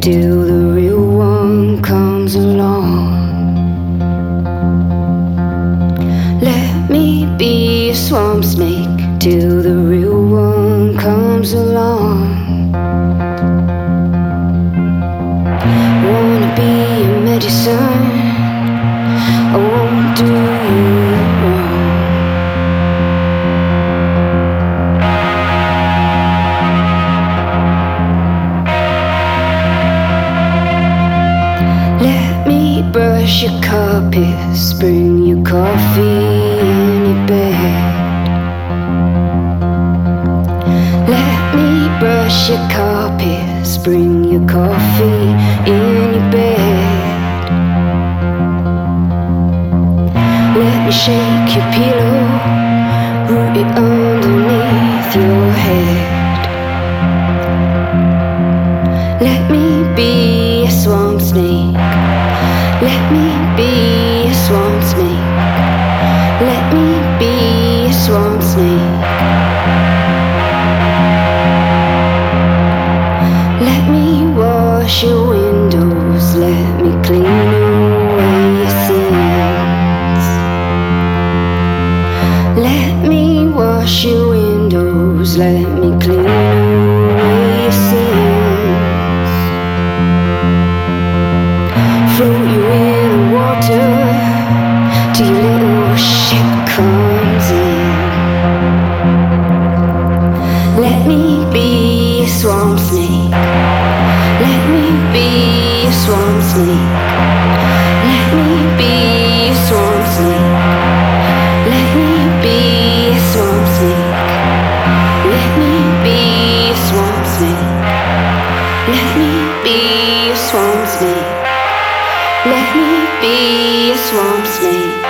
till the real one comes along. Let me be a swamp snake till the real one comes along. Wanna be a medicine, I won't do you wrong. Let me brush your carpets, bring your coffee in your bed. Let me brush your carpets, bring your coffee in your bed. Let me shake your pillow, root it underneath your head. Let me be a swamp snake. Let me be a swamp snake. Let me be a swamp snake. Let me wash your windows. Let me clean away your sins. Let me wash your windows. Let me clean away your sins. Float you in the water till your little ship comes in. Let me be a swamp snake. Let me be a swamp snake. Let me be a swamp snake. Let me be a swamp snake. Let me be a swamp snake. Let me be a swamp snake. Let me be a swamp snake.